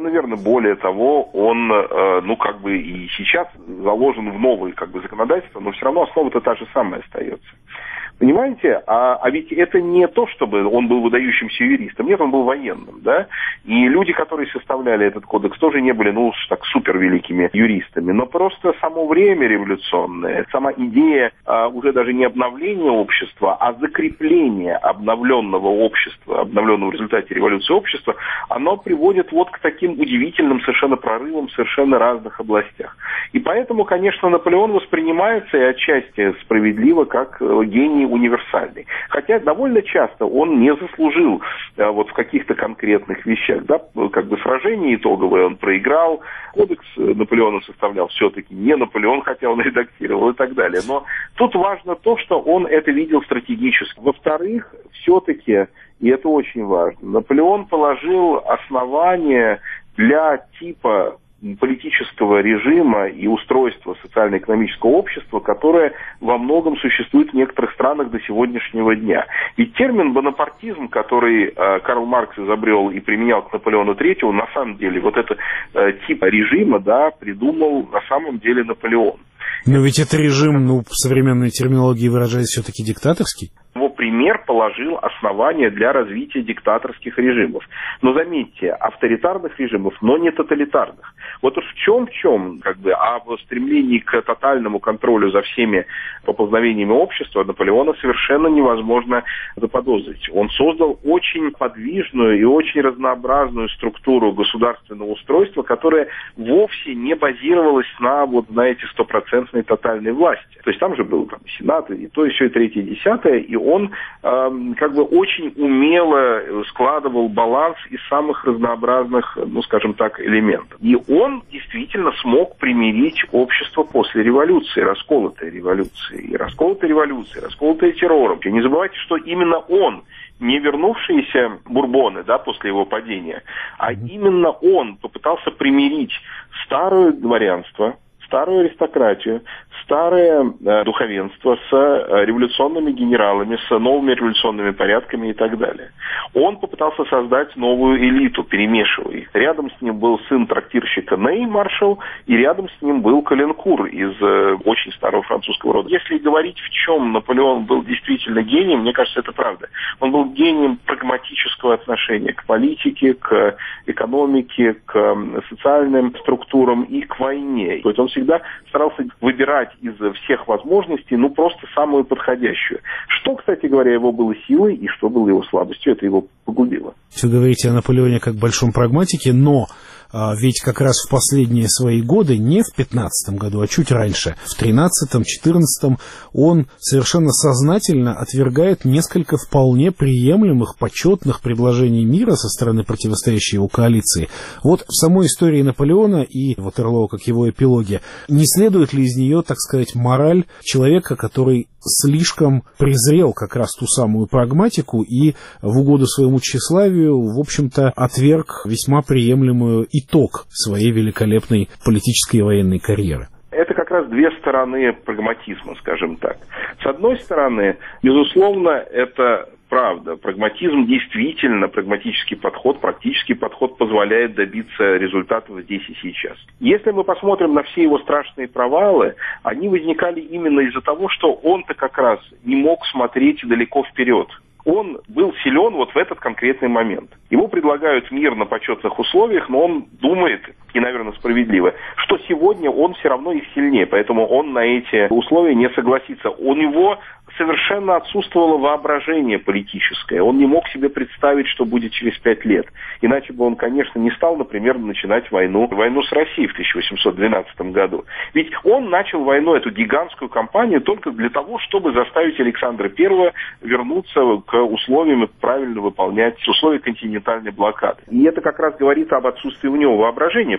совершенно верно. Более того, он, ну, как бы и сейчас заложен в новые, как бы, законодательства, но все равно основа-то та же самая остается. Понимаете? А, а ведь это не то, чтобы он был выдающимся юристом. Нет, он был военным, да? И люди, которые составляли этот кодекс, тоже не были, ну, уж так супер великими юристами. Но просто само время революционное, сама идея а, уже даже не обновления общества, а закрепления обновленного общества, обновленного в результате революции общества, оно приводит вот к таким удивительным совершенно прорывам в совершенно разных областях. И поэтому, конечно, Наполеон воспринимается и отчасти справедливо как гений универсальный. Хотя довольно часто он не заслужил а, вот в каких-то конкретных вещах. Да? Как бы сражение итоговое он проиграл, кодекс Наполеона составлял все-таки не Наполеон, хотя он редактировал и так далее. Но тут важно то, что он это видел стратегически. Во-вторых, все-таки, и это очень важно, Наполеон положил основания для типа политического режима и устройства социально-экономического общества, которое во многом существует в некоторых странах до сегодняшнего дня. Ведь термин «бонапартизм», который э, Карл Маркс изобрел и применял к Наполеону Третьему, на самом деле вот этот э, тип режима, да, придумал на самом деле Наполеон. Но ведь это режим, ну, в современной терминологии выражаясь, все-таки диктаторский. Его пример положил основания для развития диктаторских режимов. Но заметьте, авторитарных режимов, но не тоталитарных. Вот уж в чем, в чем, как бы, а в стремлении к тотальному контролю за всеми поползновениями общества Наполеона совершенно невозможно заподозрить. Он создал очень подвижную и очень разнообразную структуру государственного устройства, которая вовсе не базировалась на, вот, знаете, стопроцентной тотальной власти. То есть там же был там, Сенат, и то, и все, и третье, и десятое, и он э, как бы очень умело складывал баланс из самых разнообразных, ну, скажем так, элементов. И он действительно смог примирить общество после революции, расколотой революции. И расколотой революции, расколотой террором. И не забывайте, что именно он, не вернувшиеся бурбоны, да, после его падения, а именно он попытался примирить старое дворянство, старую аристократию, старое э, духовенство с э, революционными генералами, с новыми революционными порядками и так далее. Он попытался создать новую элиту, перемешивая их. Рядом с ним был сын трактирщика Ней, маршал, и рядом с ним был Каленкур из э, очень старого французского рода. Если говорить, в чем Наполеон был действительно гением, мне кажется, это правда. Он был гением прагматического отношения к политике, к экономике, к социальным структурам и к войне. То есть он всегда старался выбирать из всех возможностей, ну, просто самую подходящую. Что, кстати говоря, его было силой и что было его слабостью, это его погубило. Вы говорите о Наполеоне как большом прагматике, но а, ведь как раз в последние свои годы, не в пятнадцатом году, а чуть раньше, в тринадцатом, четырнадцатом, он совершенно сознательно отвергает несколько вполне приемлемых, почетных предложений мира со стороны противостоящей его коалиции. Вот в самой истории Наполеона и Ватерлоо, как его эпилоге, не следует ли из нее, так сказать, мораль человека, который слишком презрел как раз ту самую прагматику и в угоду своему тщеславию, в общем-то, отверг весьма приемлемую итог своей великолепной политической и военной карьеры? Это как раз две стороны прагматизма, скажем так. С одной стороны, безусловно, это правда. Прагматизм действительно, прагматический подход, практический подход позволяет добиться результатов здесь и сейчас. Если мы посмотрим на все его страшные провалы, они возникали именно из-за того, что он-то как раз не мог смотреть далеко вперед. Он был силен вот в этот конкретный момент. Ему предлагают мир на почетных условиях, но он думает, и, наверное, справедливо, что сегодня он все равно их сильнее, поэтому он на эти условия не согласится. У него совершенно отсутствовало воображение политическое. Он не мог себе представить, что будет через пять лет. Иначе бы он, конечно, не стал, например, начинать войну, войну с Россией в тысяча восемьсот двенадцатом году. Ведь он начал войну, эту гигантскую кампанию, только для того, чтобы заставить Александра Первого вернуться к условиям и правильно выполнять условия континентальной блокады. И это как раз говорит об отсутствии у него воображения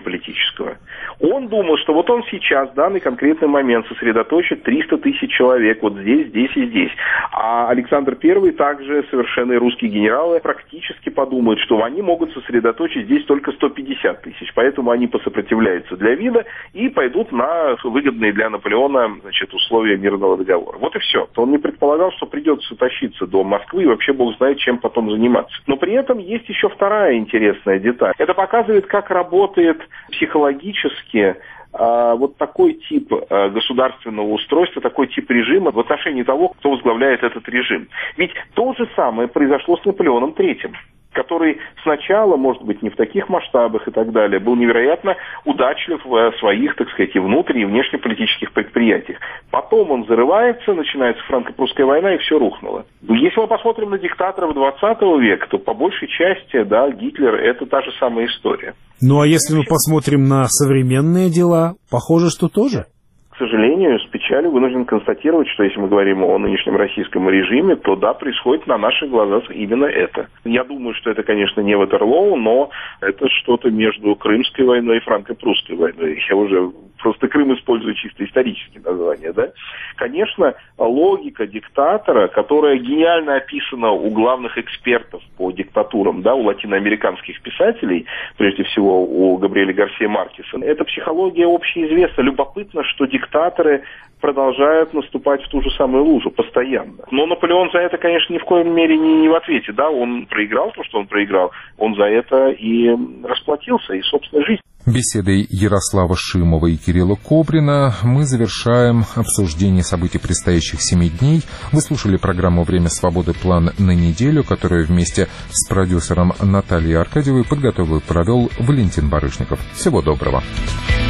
внешнеполитического. Он думал, что вот он сейчас, в данный конкретный момент, сосредоточит триста тысяч человек вот здесь, здесь и здесь. А Александр Первый, также совершенные русские генералы, практически подумают, что они могут сосредоточить здесь только сто пятьдесят тысяч. Поэтому они посопротивляются для вида и пойдут на выгодные для Наполеона, значит, условия мирного договора. Вот и все. Он не предполагал, что придется тащиться до Москвы и вообще бог знает, чем потом заниматься. Но при этом есть еще вторая интересная деталь. Это показывает, как работает психологически а, вот такой тип а, государственного устройства, такой тип режима в отношении того, кто возглавляет этот режим. Ведь то же самое произошло с Наполеоном Третьим, который сначала, может быть, не в таких масштабах и так далее, был невероятно удачлив в своих, так сказать, и внутренних, и внешнеполитических предприятиях. Потом он зарывается, начинается франко-прусская война, и все рухнуло. Если мы посмотрим на диктаторов двадцатого века, то по большей части, да, Гитлер — это та же самая история. Ну, а если мы посмотрим на современные дела, похоже, что тоже? К сожалению, с печалью вынужден констатировать, что если мы говорим о нынешнем российском режиме, то да, происходит на наших глазах именно это. Я думаю, что это, конечно, не Ватерлоу, но это что-то между Крымской войной и франко-прусской войной. Я уже просто Крым использую чисто исторические названия, да. Конечно, логика диктатора, которая гениально описана у главных экспертов по диктатурам, да, у латиноамериканских писателей, прежде всего у Габриэля Гарсия Маркеса, эта психология общеизвестна. Любопытно, что диктаторы продолжают наступать в ту же самую лужу постоянно. Но Наполеон за это, конечно, ни в коем мере не, не в ответе. Да, он проиграл то, что он проиграл. Он за это и расплатился, и собственной жизнью. Беседой Ярослава Шимова и Кирилла Кобрина мы завершаем обсуждение событий предстоящих семи дней. Вы слушали программу «Время свободы. План на неделю», которую вместе с продюсером Натальей Аркадьевой подготовил и провел Валентин Барышников. Всего доброго.